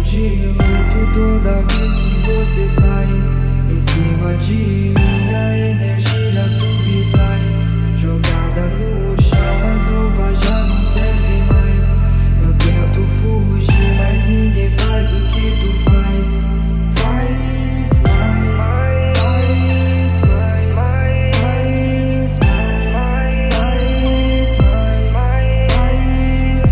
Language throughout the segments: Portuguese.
de luto toda vez que você sai em cima de mim. A energia subtrai, jogada no chão, as roupas já não servem mais. Eu tento fugir, mas ninguém faz o que tu faz. Faz mais, faz mais, faz mais, faz mais, faz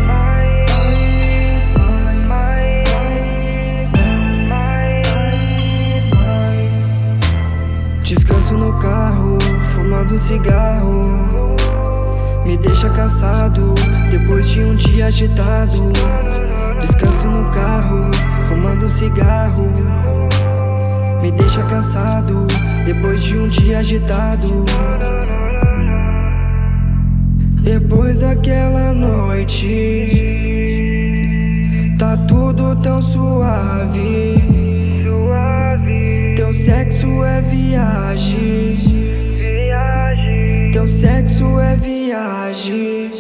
mais. Descanso no carro, fumando cigarro. Me deixa cansado, depois de um dia agitado. Descanso no carro, fumando cigarro. Me deixa cansado, depois de um dia agitado. Depois daquela noite, tá tudo tão suave. Teu sexo é viagem, teu sexo é viagem.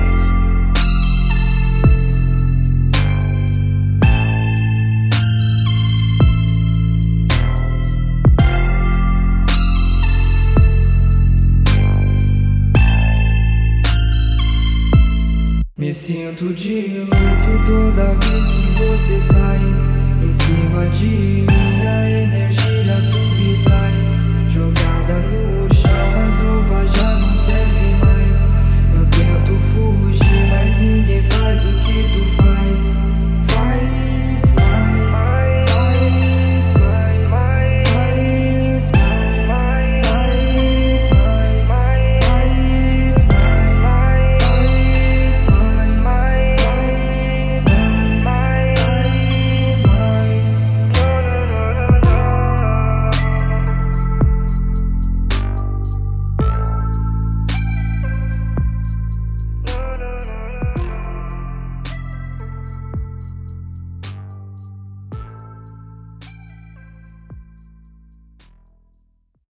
Me sinto de luto toda vez que você sai em cima de mim. A energia subtrai, jogada no chão, as roupas já não servem mais. Eu tento fugir, mas ninguém faz o que tu faz.